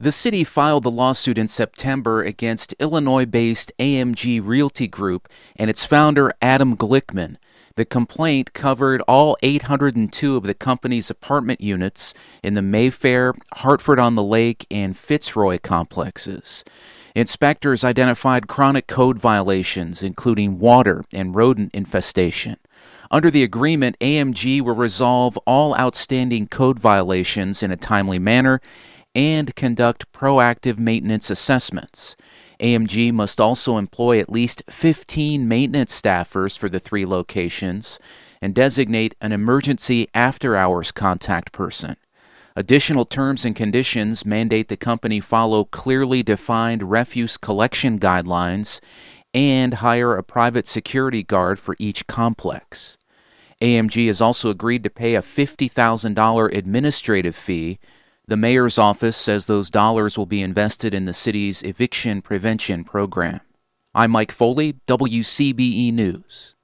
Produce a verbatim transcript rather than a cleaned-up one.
The city filed the lawsuit in September against Illinois-based A M G Realty Group and its founder, Adam Glickman. The complaint covered all eight hundred two of the company's apartment units in the Mayfair, Hartford-on-the-Lake, and Fitzroy complexes. Inspectors identified chronic code violations, including water and rodent infestation. Under the agreement, A M G will resolve all outstanding code violations in a timely manner and conduct proactive maintenance assessments. A M G must also employ at least fifteen maintenance staffers for the three locations and designate an emergency after-hours contact person. Additional terms and conditions mandate the company follow clearly defined refuse collection guidelines and hire a private security guard for each complex. A M G has also agreed to pay a fifty thousand dollars administrative fee. The mayor's office says those dollars will be invested in the city's eviction prevention program. I'm Mike Foley, W C B E News.